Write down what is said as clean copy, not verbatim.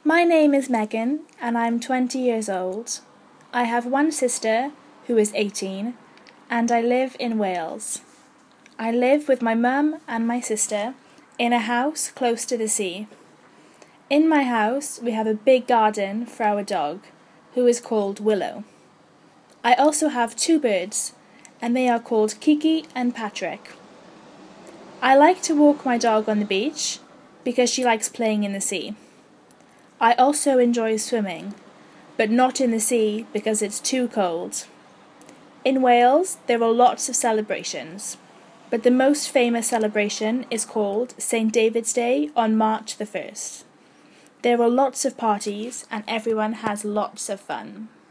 My name is Megan and I'm 20 years old. I have one sister who is 18 and I live in Wales. I live with my mum and my sister in a house close to the sea. In my house we have a big garden for our dog, who is called Willow. I also have two birds and they are called Kiki and Patrick. I like to walk my dog on the beach because she likes playing in the sea. I also enjoy swimming, but not in the sea because it's too cold. In Wales there are lots of celebrations, but the most famous celebration is called St. David's Day on March the 1st. There are lots of parties and everyone has lots of fun.